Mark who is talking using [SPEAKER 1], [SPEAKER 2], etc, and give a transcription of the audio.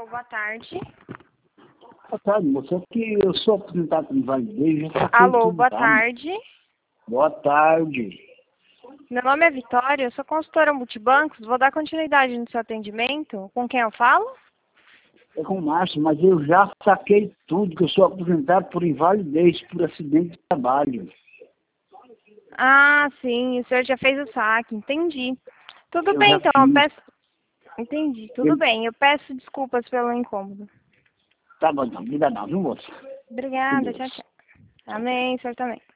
[SPEAKER 1] boa tarde.
[SPEAKER 2] Boa tarde, moça. Aqui eu sou aposentado por invalidez. Já saquei
[SPEAKER 1] Alô,
[SPEAKER 2] tudo,
[SPEAKER 1] boa
[SPEAKER 2] tá?
[SPEAKER 1] tarde.
[SPEAKER 2] Boa tarde.
[SPEAKER 1] Meu nome é Vitória, eu sou consultora multibancos. Vou dar continuidade no seu atendimento. Com quem eu falo?
[SPEAKER 2] É com o Márcio, mas eu já saquei tudo, que eu sou aposentado por invalidez, por acidente de trabalho.
[SPEAKER 1] Ah, sim, o senhor já fez o saque, entendi. Tudo
[SPEAKER 2] Eu
[SPEAKER 1] bem,
[SPEAKER 2] já
[SPEAKER 1] então, eu
[SPEAKER 2] fiz.
[SPEAKER 1] peço... Entendi, tudo bem. Eu peço desculpas pelo incômodo.
[SPEAKER 2] Tá bom, então. Obrigadão, viu, moça? Com
[SPEAKER 1] Obrigada,
[SPEAKER 2] Deus.
[SPEAKER 1] tchau, tchau.
[SPEAKER 2] Tchau, tchau.
[SPEAKER 1] Amém, senhor também.